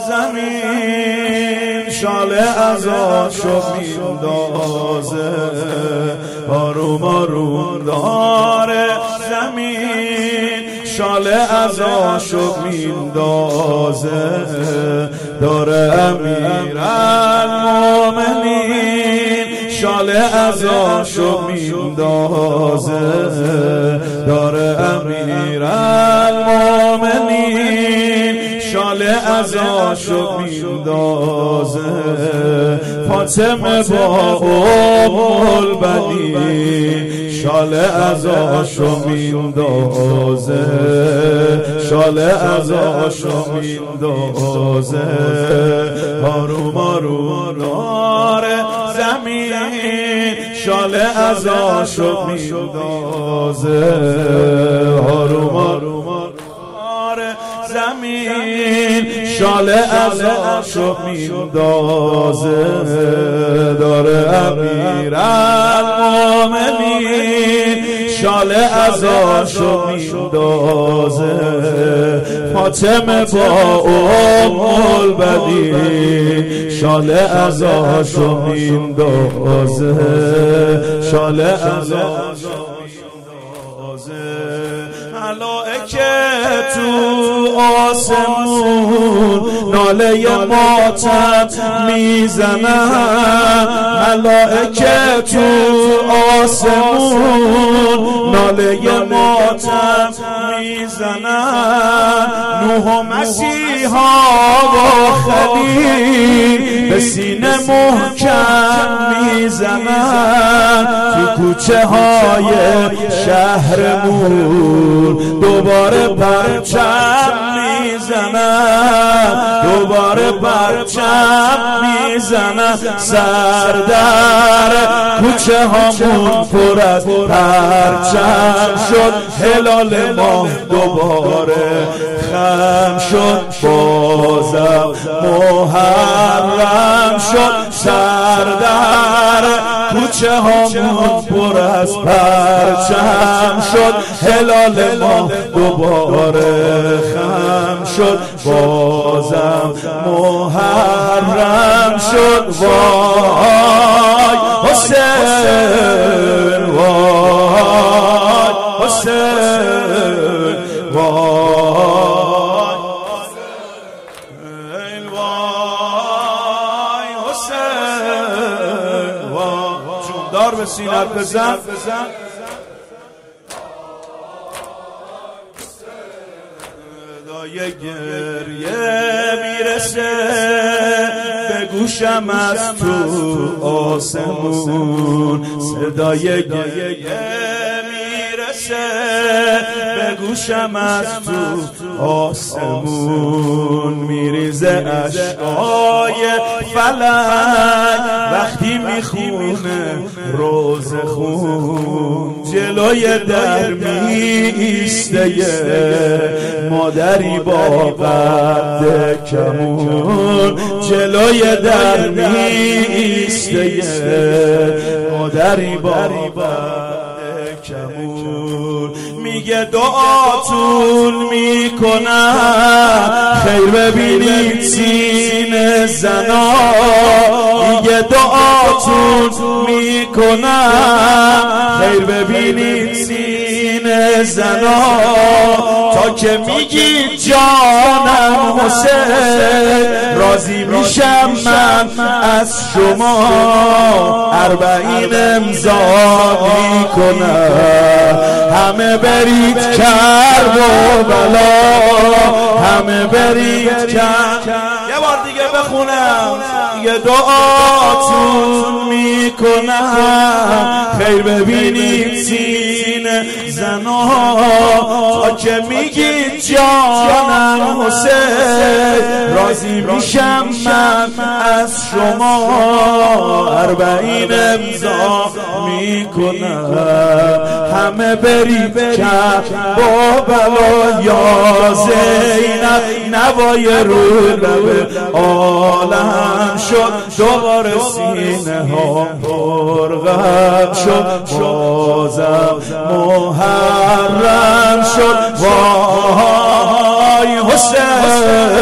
زمین شاله ازاشو میندازه، آروم آروم داره زمین شاله ازاشو میندازه، داره امیرالمومنین شاله ازاشو میندازه، داره امیرالمومنین شاله ازاشو میندازه، فاطمه با البنین شاله ازاشو میندازه، شاله ازاشو میندازه، آروم آروم داره زمین شاله ازاشو میندازه، آروم آروم داره زمین شاله ازاشو میندازه، داره امیرالمومنین شاله ازاشو میندازه، فاطمه با البنین شاله ازاشو میندازه، شاله ازاشو میندازه، ملائکه تو آسمون ناله ماتم میزنن، ملائکه تو آسمون ناله ماتم میزنن، نوح و مسیحا و خلیل به سینه محکم میزنن، تو کوچه های شهرمون دوباره پرچم میزنن، دوباره پرچم میزنن، سردر کوچه هامون پر از پرچم شد، هلال ماه دوباره خم شد، بازم محرم شد، سردر کوچه هامون پر از پرچم شد، هلال ماه دوباره خم شد، بازم محرم شد، وای حسین وای حسین وای وای حسین وای، چون دار به سینت بزن، صدای گریه میرسه به گوشم از تو آسمون، صدای گریه میرسه به گوشم از تو آسمون، میریزه اشکای فلک وقتی میخونه روز خون، جلوی در میسته مادری با قد کمون، جلوی در میسته مادری با قد کمون، میگه دعاتون میکنم خیر ببینید سینه زنا، میگه دعاتون میکنم خیر ببینید سینه زنا، تا که میگی جانم حسین راضی میشم من از شما، 40 امضا میکنم، همه برید کربلا، همه برید کربلا، یه بار دیگه بخونم، یه دعاتون میکنم خیر ببینید سینه زنا، تا که میگید جانم حسین راضی میشم من از شما، 40 امضا میکنم، همه برید کربلا، یا زینب نوای رو لب عالم شد، دوباره سینه ها پرغم شد، بازم محرم شد، وای حسین